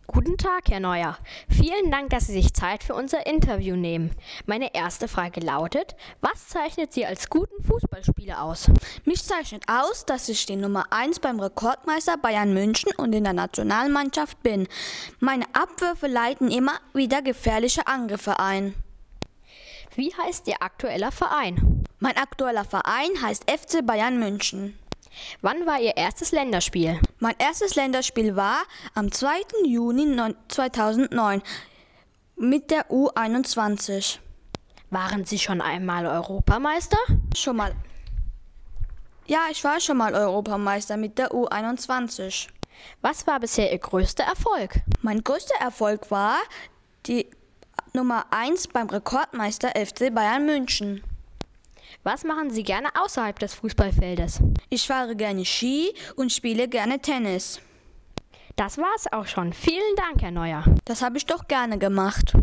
Guten Tag, Herr Neuer. Vielen Dank, dass Sie sich Zeit für unser Interview nehmen. Meine erste Frage lautet: Was zeichnet Sie als guten Fußballspieler aus? Mich zeichnet aus, dass ich die Nummer 1 beim Rekordmeister Bayern München und in der Nationalmannschaft bin. Meine Abwürfe leiten immer wieder gefährliche Angriffe ein. Wie heißt Ihr aktueller Verein? Mein aktueller Verein heißt FC Bayern München. Wann war Ihr erstes Länderspiel? Mein erstes Länderspiel war am 2. Juni 2009 mit der U21. Waren Sie schon einmal Europameister? Ich war schon mal Europameister mit der U21. Was war bisher Ihr größter Erfolg? Mein größter Erfolg war die Nummer 1 beim Rekordmeister FC Bayern München. Was machen Sie gerne außerhalb des Fußballfeldes? Ich fahre gerne Ski und spiele gerne Tennis. Das war's auch schon. Vielen Dank, Herr Neuer. Das habe ich doch gerne gemacht.